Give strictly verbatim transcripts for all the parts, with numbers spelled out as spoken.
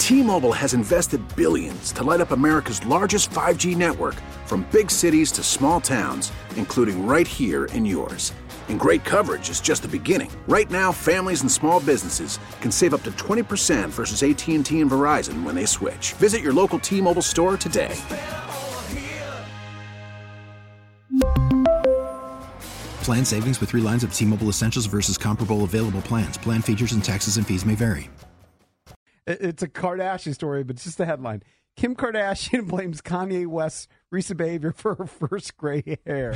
T-Mobile has invested billions to light up America's largest five G network, from big cities to small towns, including right here in yours. And great coverage is just the beginning. Right now, families and small businesses can save up to twenty percent versus A T and T and Verizon when they switch. Visit your local T-Mobile store today. Plan savings with three lines of T-Mobile Essentials versus comparable available plans. Plan features and taxes and fees may vary. It's a Kardashian story, but it's just a headline. Kim Kardashian blames Kanye West's recent behavior for her first gray hair.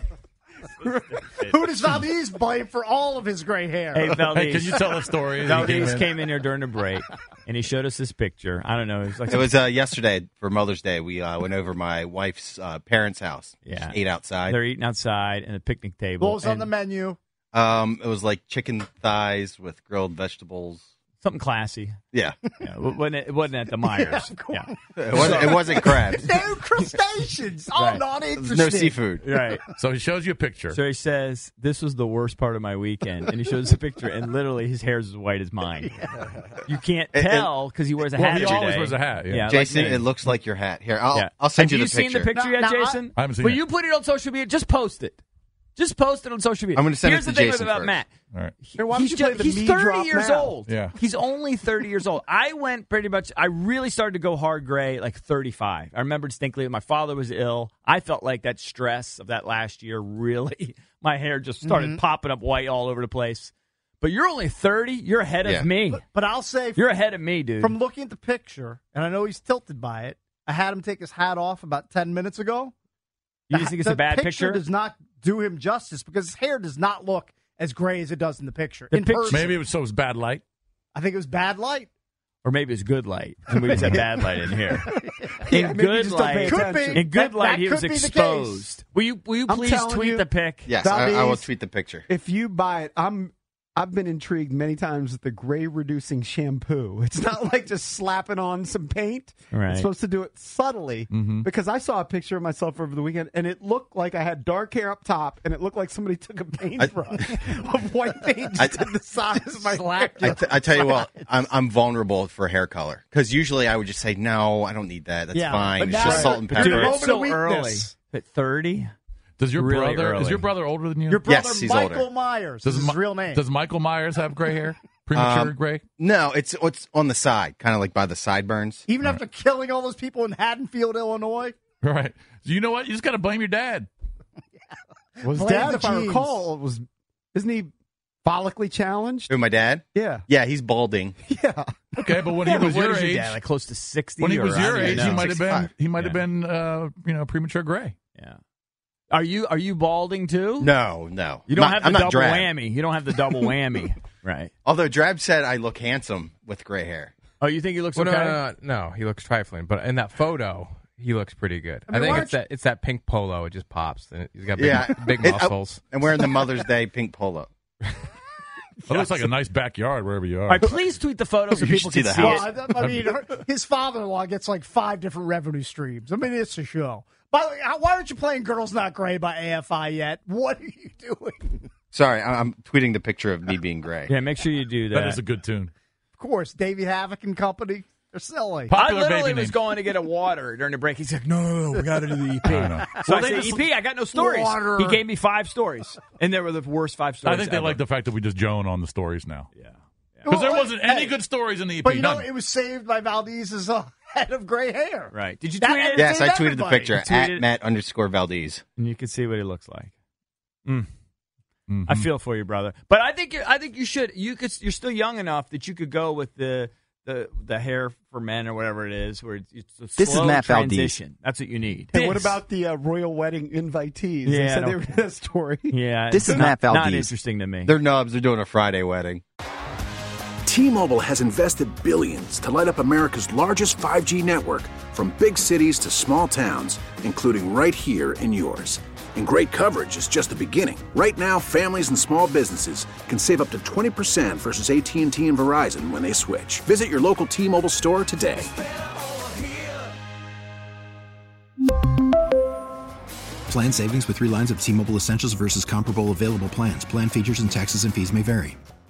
Who does Valdez blame for all of his gray hair? Hey, Valdez. Hey, can you tell a story? Valdez came in here during the break, and he showed us this picture. I don't know. It was, like it was uh, yesterday for Mother's Day. We uh, went over my wife's uh, parents' house. Yeah. Just ate outside. They're eating outside and a picnic table. What was on the menu? Um, it was like chicken thighs with grilled vegetables. Something classy. Yeah. yeah it, wasn't, it wasn't at the Myers. yeah, yeah. It, wasn't, it wasn't crabs. No crustaceans. I'm right. not interested. No seafood. Right. So he shows you a picture. So he says, this was the worst part of my weekend. And he shows a picture, and literally his hair's as white as mine. Yeah. You can't tell because he wears a well, hat he every always day. wears a hat. Yeah. yeah Jason, like it looks like your hat. Here, I'll, yeah. I'll send Have you the picture. Have you seen the picture no, yet, no, Jason? I haven't seen Will it. you put it on social media? Just post it. Just post it on social media. I'm going to send Here's it to the thing Jason about first. Matt. All right. Here, why don't he's you play just, the he's me thirty drop years now? old. Yeah. He's only thirty years old. I went pretty much, I really started to go hard gray like thirty-five. I remember distinctly my father was ill. I felt like that stress of that last year really, my hair just started Mm-hmm. popping up white all over the place. But you're only thirty. You're ahead Yeah. of me. But, but I'll say, You're ahead of me, dude. from looking at the picture, and I know he's tilted by it, I had him take his hat off about ten minutes ago. you just think it's the a bad picture? picture? does not do him justice because his hair does not look as gray as it does in the picture. The in picture- person. Maybe it was so it was bad light. I think it was bad light. Or maybe it's good light. And we just had bad light in here. Yeah, In maybe you good just don't pay light, Could be. attention. in good That- light, that he was could be the case. exposed. Will you? Will you I'm please telling tweet you- the pic? Yes, I, I will Valdez. tweet the picture. If you buy it, I'm I've been intrigued many times with the gray reducing shampoo. It's not like just slapping on some paint. Right. It's supposed to do it subtly. Mm-hmm. Because I saw a picture of myself over the weekend, and it looked like I had dark hair up top, and it looked like somebody took a paintbrush of white paint I- just to the sides of my Slapped hair. I, t- I tell you what, I'm I'm vulnerable for hair color because usually I would just say no, I don't need that. That's Yeah, fine. but It's now just you're- salt and but pepper. Dude, Moment it's of so weakness. early. At thirty? Does your Really brother early. is your brother older than you? Your brother, Yes, he's Michael older. Myers. does This is his Mi- real name. Does Michael Myers have gray hair? Premature Um, gray? No, it's it's on the side, kind of like by the sideburns. Even after killing all those people in Haddonfield, Illinois? Right. So you know what? You just got to blame your dad. Was Blame Dad, the if I genes. recall, was isn't he follically challenged? Who, my dad? Yeah. Yeah, he's balding. Yeah. Okay, but when he But was what your is your age, dad, like close to sixty? when he or was I your don't age, know. he might have been sixty-five. he might Yeah. have been uh, you know premature gray. Yeah. Are you are you balding too? No, no. You don't Not- have the I'm not double drab. whammy. You don't have the double whammy. Right. Although Drab said I look handsome with gray hair. Oh, you think he looks Well, okay? no, no, no, no, he looks trifling, but in that photo, he looks pretty good. I, I mean, think why it's don't that it's that pink polo. It just pops, and he's got big, Yeah, big It- I- muscles. I'm wearing the Mother's Day pink polo. It looks like a nice backyard wherever you are. All right, please tweet the photo so You people should can see see the it. house. Well, I, I mean, her, his father-in-law gets like five different revenue streams. I mean, it's a show. By the way, how- why aren't you playing Girls Not Gray by A F I yet? What are you doing? Sorry, I- I'm tweeting the picture of me being gray. Yeah, make sure you do that. that is a good tune. Of course, Davey Havoc and company. They're silly. I Popular literally baby was names. going to get a water during the break. He's like, no, no, no, we got to do the E P. I know. So Well, I they said, just- E P, I got no stories. Water. He gave me five stories, and they were the worst five stories I think they ever. like the fact that we just Joan on the stories now. Yeah. Because there Well, wasn't any hey, good stories in the E P. But you know, none. it was saved by Valdez's uh, head of gray hair. Right. Did you That- tweet it? Yes, I Save tweeted the everybody. picture You tweeted- at Matt underscore Valdez. And you can see what he looks like. Mm. Mhm. I feel for you, brother. But I think you I think you should. You could. You're still young enough that you could go with the the the hair for men or whatever it is, where it's, it's a This is slow Matt Valdez. transition. That's what you need. And what This. about the uh, royal wedding invitees? Yeah, they I said they don't were in that story. Yeah, This it's is not, Matt Valdez. Not interesting to me. They're nubs. They're doing a Friday wedding. T-Mobile has invested billions to light up America's largest five G network, from big cities to small towns, including right here in yours. And great coverage is just the beginning. Right now, families and small businesses can save up to twenty percent versus A T and T and Verizon when they switch. Visit your local T-Mobile store today. Plan savings with three lines of T-Mobile Essentials versus comparable available plans. Plan features and taxes and fees may vary.